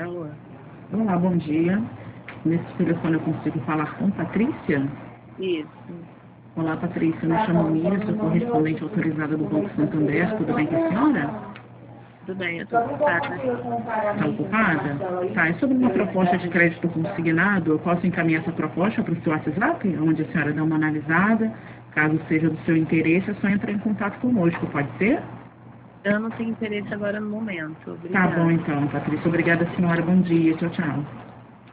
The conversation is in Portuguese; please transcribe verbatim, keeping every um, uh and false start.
Alô? Olá, bom dia. Nesse telefone eu consigo falar com Patrícia? Isso. Olá, Patrícia. Me chamo Miriam, sou correspondente autorizada do Banco Santander. Tudo bem com a senhora? Tudo bem, eu tô ocupada. Está ocupada? Tá, é sobre uma proposta de crédito consignado. Eu posso encaminhar essa proposta para o seu WhatsApp, onde a senhora dá uma analisada. Caso seja do seu interesse, é só entrar em contato conosco, pode ser? Eu não tenho interesse agora no momento. Tá Obrigada. bom então, Patrícia. Obrigada, senhora. Bom dia. Tchau, tchau.